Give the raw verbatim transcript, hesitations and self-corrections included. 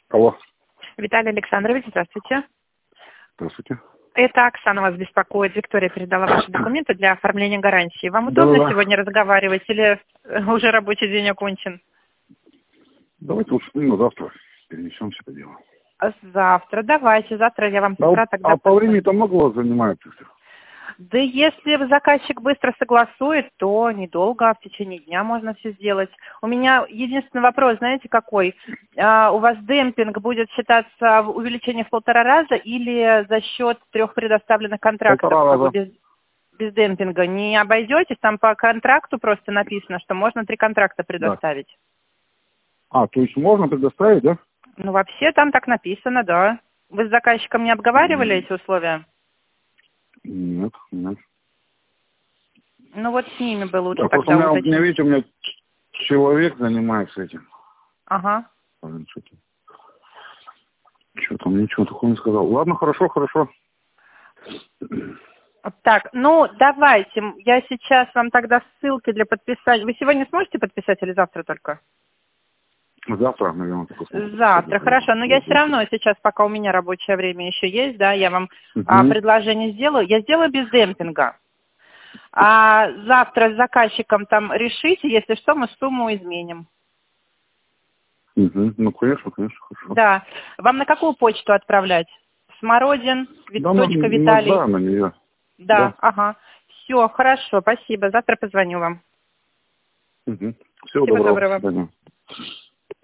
Алло. Виталий Александрович, здравствуйте. Здравствуйте. Это Оксана вас беспокоит. Виктория передала ваши документы для оформления гарантии. Вам удобно Да-да-да. сегодня разговаривать или уже рабочий день окончен? Давайте лучше на завтра перенесем все это дело. А Завтра. Давайте. Завтра я вам с А, утра тогда... а по времени-то много у вас занимает? Да если заказчик быстро согласует, то недолго, в течение дня можно все сделать. У меня единственный вопрос, знаете, какой? А, у вас демпинг будет считаться в увеличении в полтора раза или за счет трех предоставленных контрактов? Полтора Как бы раза. без, без демпинга не обойдетесь? Там по контракту просто написано, что можно три контракта предоставить. Да. А, то есть можно предоставить, да? Ну, вообще там так написано, да. Вы с заказчиком не обговаривали М, эти условия? Нет, нет. Ну, вот с ними бы лучше Да, просто у тогда меня, у меня, уточнить. видите, у меня человек занимается этим. Ага. Блин, Что-то, что-то он ничего такого не сказал. Ладно, хорошо, хорошо. Так, ну, давайте, я сейчас вам тогда ссылки для подписания. Вы сегодня сможете подписать или завтра только? Завтра, наверное, только смогу Завтра, подписать. хорошо. Но я все равно сейчас, пока у меня рабочее время еще есть, да, я вам а, Угу. предложение сделаю. Я сделаю без демпинга. А завтра с заказчиком там решите, если что, мы сумму изменим. Угу. Ну, конечно, конечно, хорошо. Да. Вам на какую почту отправлять? Смородин, Да, ну, точка ну, Виталий. да, на нее. Да, Да. ага. Все, хорошо, спасибо. Завтра позвоню вам. Угу. Всего Всего доброго. До доброго. свидания.